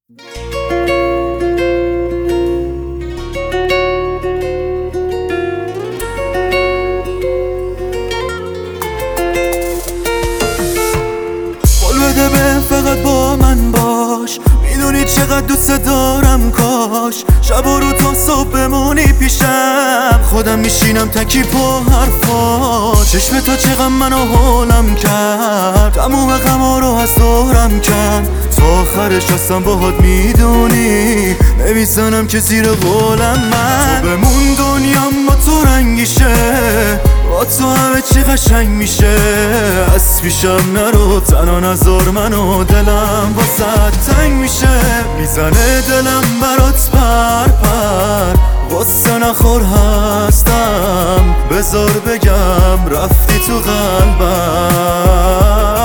بده به فقط با من باش، میدونی چقدر دوست دارم. کاش شب و رو تا صبح بمونی پیشم، خودم میشینم تکی پا حرفا. چشم تو چقدر منو حالم کرد، تموم غما رو از دورم کرد. تا آخرش هستم باهات میدونی، نمیزنم که زیر قولم. من تو بمون دنیام با تو رنگیشه، با تو همه چی قشنگ میشه. از پیشم نرو تنها نذار منو، دلم واسه تنگ میشه. میزنه دلم برات پر پر، غصه نخور هستم. بذار بگم رفتی تو قلبم.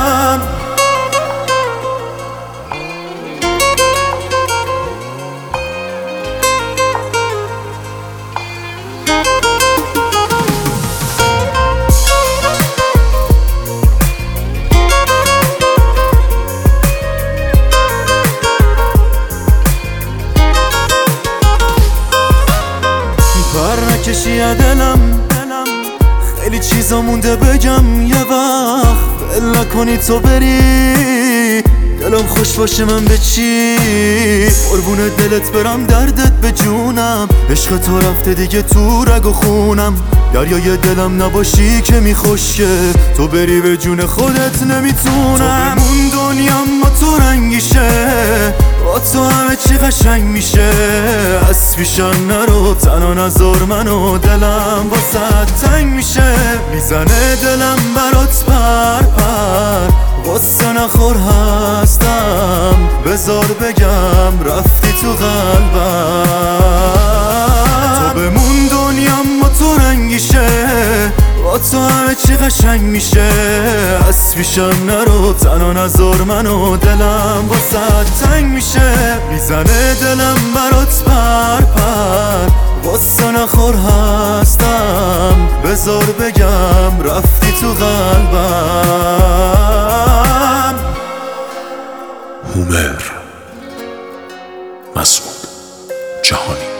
پر نکشی دلم، خیلی چیزا مونده بگم. یه وقت ول نکنی تو بری، دلم خوش باشه من به چی؟ قربون دلت برم دردت به جونم. عشق تو رفته دیگه تو رگ و خونم، دریای دلم نباشی که میخوشه. تو بری به جون خودت نمیتونم. تو بمون دنیام با تو رنگیشه، با تو همه چی قشنگ میشه. از پیشم نرو تنها نذار منو، دلم واسه تنگ میشه. میزنه دلم برات پر پر، غصه نخور هستم. بذار بگم رفتی تو قلبم. تو بمون دنیام با تو رنگیشه، با تو همه چی قشنگ میشه. از پیشم نرو تنها نذار منو، دلم واسه تنگ میشه. میزنه دلم برات پر پر، غصه نخور هستم. بذار بگم رفتی تو قلبم. هومر مسعود جهانی.